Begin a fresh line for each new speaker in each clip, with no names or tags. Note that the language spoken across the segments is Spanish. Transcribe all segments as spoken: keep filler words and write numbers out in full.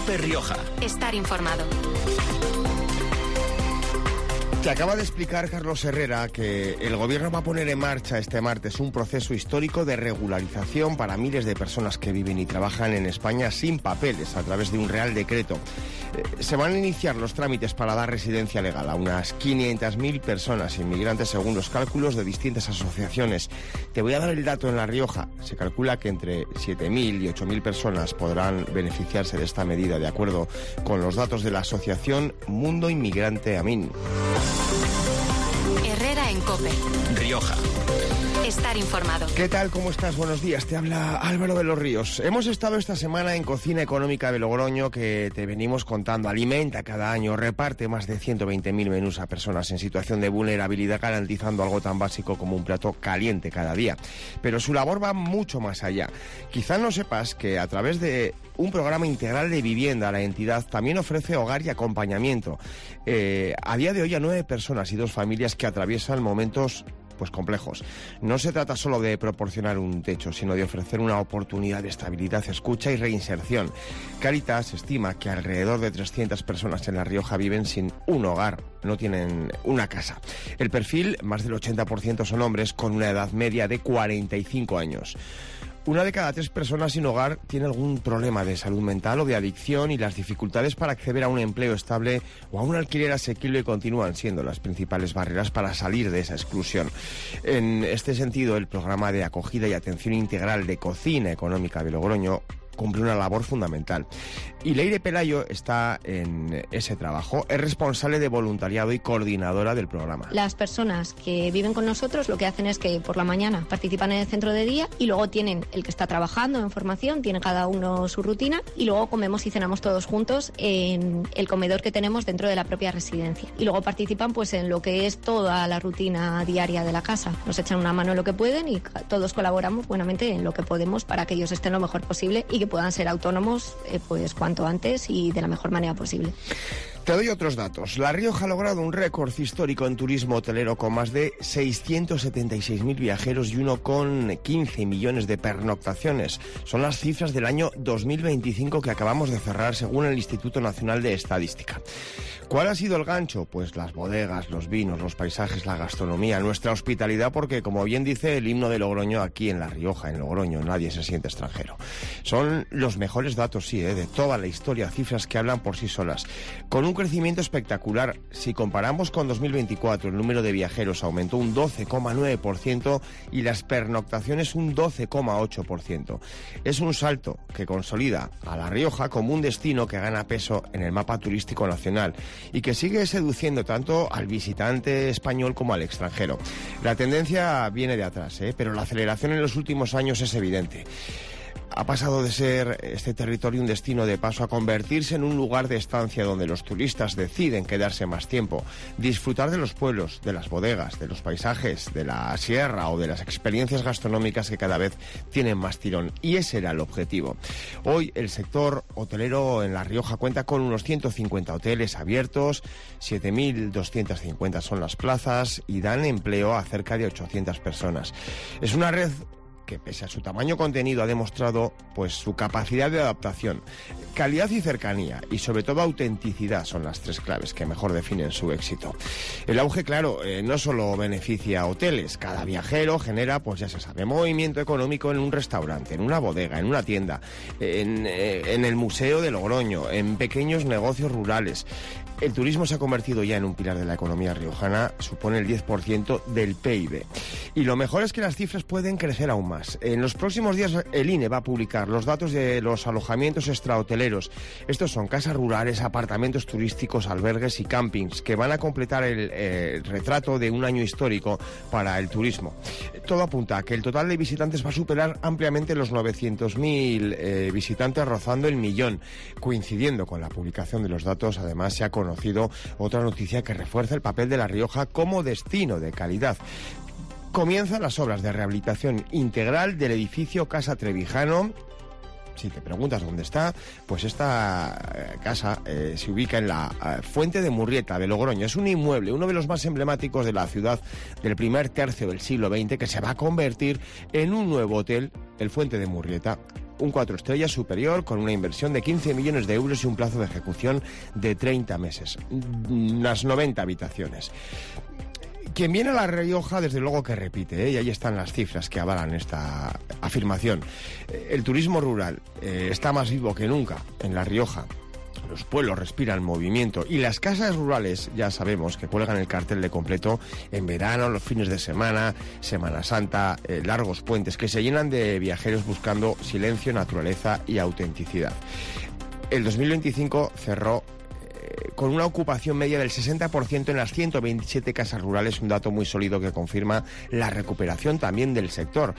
COPE Rioja.
Estar informado.
Te acaba de explicar Carlos Herrera que el gobierno va a poner en marcha este martes un proceso histórico de regularización para miles de personas que viven y trabajan en España sin papeles a través de un real decreto. Eh, se van a iniciar los trámites para dar residencia legal a unas quinientas mil personas inmigrantes según los cálculos de distintas asociaciones. Te voy a dar el dato en La Rioja. Se calcula que entre siete mil y ocho mil personas podrán beneficiarse de esta medida, de acuerdo con los datos de la asociación Mundo Inmigrante Amin.
Herrera en COPE
Rioja.
Estar informado.
¿Qué tal? ¿Cómo estás? Buenos días. Te habla Álvaro de los Ríos. Hemos estado esta semana en Cocina Económica de Logroño, que te venimos contando. Alimenta cada año, reparte más de ciento veinte mil menús a personas en situación de vulnerabilidad, garantizando algo tan básico como un plato caliente cada día. Pero su labor va mucho más allá. Quizás no sepas que a través de un programa integral de vivienda, la entidad también ofrece hogar y acompañamiento. Eh, a día de hoy a nueve personas y dos familias que atraviesan momentos pues complejos. No se trata solo de proporcionar un techo, sino de ofrecer una oportunidad de estabilidad, escucha y reinserción. Cáritas estima que alrededor de trescientas personas en La Rioja viven sin un hogar, no tienen una casa. El perfil, más del ochenta por ciento son hombres con una edad media de cuarenta y cinco años. Una de cada tres personas sin hogar tiene algún problema de salud mental o de adicción, y las dificultades para acceder a un empleo estable o a un alquiler asequible continúan siendo las principales barreras para salir de esa exclusión. En este sentido, el programa de acogida y atención integral de Cocina Económica de Logroño cumple una labor fundamental. Y Leire Pelayo está en ese trabajo. Es responsable de voluntariado y coordinadora del programa.
Las personas que viven con nosotros lo que hacen es que por la mañana participan en el centro de día, y luego tienen el que está trabajando en formación, tiene cada uno su rutina, y luego comemos y cenamos todos juntos en el comedor que tenemos dentro de la propia residencia. Y luego participan pues en lo que es toda la rutina diaria de la casa. Nos echan una mano en lo que pueden y todos colaboramos buenamente en lo que podemos para que ellos estén lo mejor posible y que puedan ser autónomos eh, pues cuanto antes y de la mejor manera posible.
Te doy otros datos. La Rioja ha logrado un récord histórico en turismo hotelero con más de seiscientos setenta y seis mil viajeros y uno coma quince millones de pernoctaciones. Son las cifras del año dos mil veinticinco que acabamos de cerrar según el Instituto Nacional de Estadística. ¿Cuál ha sido el gancho? Pues las bodegas, los vinos, los paisajes, la gastronomía, nuestra hospitalidad, porque como bien dice el himno de Logroño, aquí en La Rioja, en Logroño, nadie se siente extranjero. Son los mejores datos, sí, ¿eh? de toda la historia, cifras que hablan por sí solas. Con un crecimiento espectacular. Si comparamos con dos mil veinticuatro, el número de viajeros aumentó un doce coma nueve por ciento y las pernoctaciones un doce coma ocho por ciento. Es un salto que consolida a La Rioja como un destino que gana peso en el mapa turístico nacional y que sigue seduciendo tanto al visitante español como al extranjero. La tendencia viene de atrás, ¿eh? pero la aceleración en los últimos años es evidente. Ha pasado de ser este territorio un destino de paso a convertirse en un lugar de estancia donde los turistas deciden quedarse más tiempo, disfrutar de los pueblos, de las bodegas, de los paisajes, de la sierra o de las experiencias gastronómicas que cada vez tienen más tirón. Y ese era el objetivo. Hoy el sector hotelero en La Rioja cuenta con unos ciento cincuenta hoteles abiertos, siete mil doscientas cincuenta son las plazas y dan empleo a cerca de ochocientas personas. Es una red que pese a su tamaño contenido ha demostrado pues su capacidad de adaptación. Calidad y cercanía y sobre todo autenticidad son las tres claves que mejor definen su éxito. El auge, claro, eh, no solo beneficia a hoteles. Cada viajero genera, pues ya se sabe, movimiento económico en un restaurante, en una bodega, en una tienda, en, eh, en el Museo de Logroño, en pequeños negocios rurales. El turismo se ha convertido ya en un pilar de la economía riojana, supone el diez por ciento del P I B. Y lo mejor es que las cifras pueden crecer aún más. En los próximos días el I N E va a publicar los datos de los alojamientos extrahoteleros. Estos son casas rurales, apartamentos turísticos, albergues y campings, que van a completar el eh, retrato de un año histórico para el turismo. Todo apunta a que el total de visitantes va a superar ampliamente los novecientos mil eh, visitantes, rozando el millón. Coincidiendo con la publicación de los datos, además se ha conocido otra noticia que refuerza el papel de La Rioja como destino de calidad. Comienzan las obras de rehabilitación integral del edificio Casa Trevijano. Si te preguntas dónde está, pues esta eh, casa eh, se ubica en la eh, Fuente de Murrieta de Logroño. Es un inmueble, uno de los más emblemáticos de la ciudad del primer tercio del siglo veinte, que se va a convertir en un nuevo hotel, el Fuente de Murrieta. un cuatro estrellas superior con una inversión de quince millones de euros y un plazo de ejecución de treinta meses. Unas noventa habitaciones. Quien viene a La Rioja, desde luego que repite, ¿eh? Y ahí están las cifras que avalan esta afirmación. El turismo rural eh, está más vivo que nunca en La Rioja. Los pueblos respiran movimiento y las casas rurales, ya sabemos, que cuelgan el cartel de completo en verano, los fines de semana, Semana Santa, eh, largos puentes, que se llenan de viajeros buscando silencio, naturaleza y autenticidad. El dos mil veinticinco cerró con una ocupación media del sesenta por ciento en las ciento veintisiete casas rurales, un dato muy sólido que confirma la recuperación también del sector.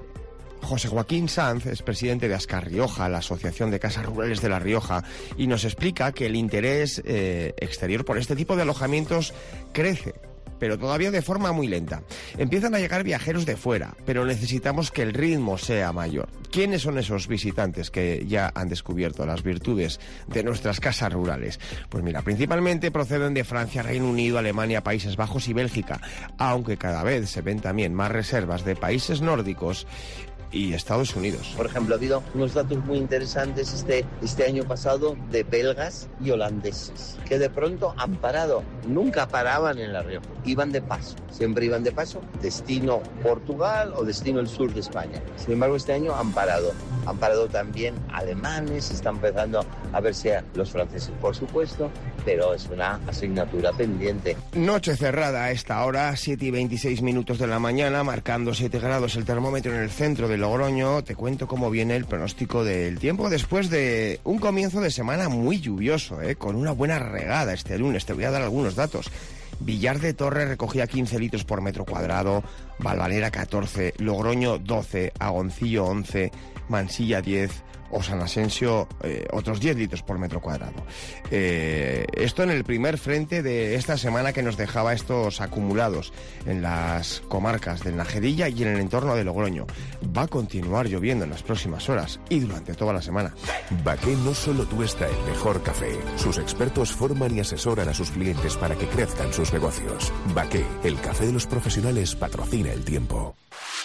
José Joaquín Sanz es presidente de Ascar Rioja, la Asociación de Casas Rurales de La Rioja, y nos explica que el interés eh, exterior por este tipo de alojamientos crece, pero todavía de forma muy lenta. Empiezan a llegar viajeros de fuera, pero necesitamos que el ritmo sea mayor. ¿Quiénes son esos visitantes que ya han descubierto las virtudes de nuestras casas rurales? Pues mira, principalmente proceden de Francia, Reino Unido, Alemania, Países Bajos y Bélgica, aunque cada vez se ven también más reservas de países nórdicos y Estados Unidos.
Por ejemplo, ha habido unos datos muy interesantes este, este año pasado de belgas y holandeses, que de pronto han parado. Nunca paraban en La Rioja, iban de paso, siempre iban de paso, destino Portugal o destino el sur de España. Sin embargo, este año han parado. Han parado también alemanes, están empezando a verse los franceses, por supuesto, pero es una asignatura pendiente.
Noche cerrada a esta hora, siete y veintiséis minutos de la mañana, marcando siete grados el termómetro en el centro de Logroño. Te cuento cómo viene el pronóstico del tiempo después de un comienzo de semana muy lluvioso, ¿eh? Con una buena regada este lunes. Te voy a dar algunos datos. Villar de Torres recogía quince litros por metro cuadrado, Valvanera catorce, Logroño doce, Agoncillo once, Mansilla diez, o San Asensio eh, otros diez litros por metro cuadrado. Eh, esto en el primer frente de esta semana que nos dejaba estos acumulados en las comarcas del Najedilla y en el entorno de Logroño. Va a continuar lloviendo en las próximas horas y durante toda la semana.
Baqué no solo tuesta el mejor café. Sus expertos forman y asesoran a sus clientes para que crezcan sus negocios. Baqué, el café de los profesionales, patrocina el tiempo.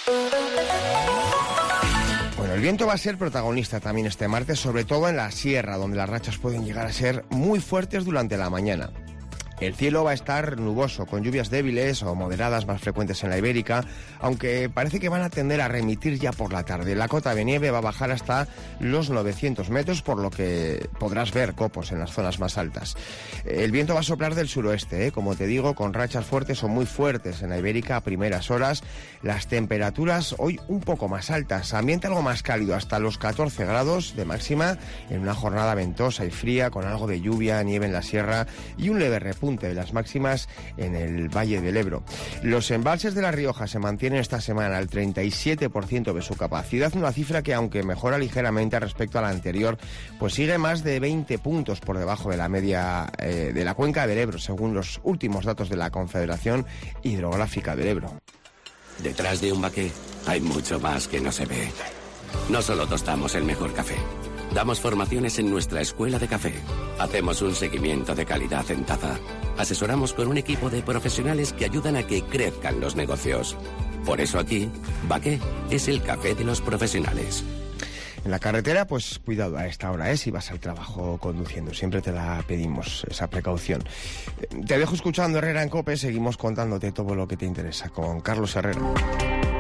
Bueno, el viento va a ser protagonista también este martes, sobre todo en la sierra, donde las rachas pueden llegar a ser muy fuertes durante la mañana. El cielo va a estar nuboso, con lluvias débiles o moderadas más frecuentes en la Ibérica, aunque parece que van a tender a remitir ya por la tarde. La cota de nieve va a bajar hasta los novecientos metros, por lo que podrás ver copos en las zonas más altas. El viento va a soplar del suroeste, ¿eh? Como te digo, con rachas fuertes o muy fuertes en la Ibérica a primeras horas. Las temperaturas hoy un poco más altas, ambiente algo más cálido, hasta los catorce grados de máxima, en una jornada ventosa y fría, con algo de lluvia, nieve en la sierra y un leve repunte de las máximas en el Valle del Ebro. Los embalses de La Rioja se mantienen esta semana al treinta y siete por ciento de su capacidad, una cifra que, aunque mejora ligeramente respecto a la anterior, pues sigue más de veinte puntos por debajo de la media eh, de la cuenca del Ebro, según los últimos datos de la Confederación Hidrográfica del Ebro.
Detrás de un baqué hay mucho más que no se ve. No solo tostamos el mejor café. Damos formaciones en nuestra escuela de café. Hacemos un seguimiento de calidad en taza. Asesoramos con un equipo de profesionales que ayudan a que crezcan los negocios. Por eso aquí, Baqué es el café de los profesionales.
En la carretera, pues cuidado a esta hora, ¿eh? Si vas al trabajo conduciendo, siempre te la pedimos, esa precaución. Te dejo escuchando Herrera en COPE, seguimos contándote todo lo que te interesa con Carlos Herrera.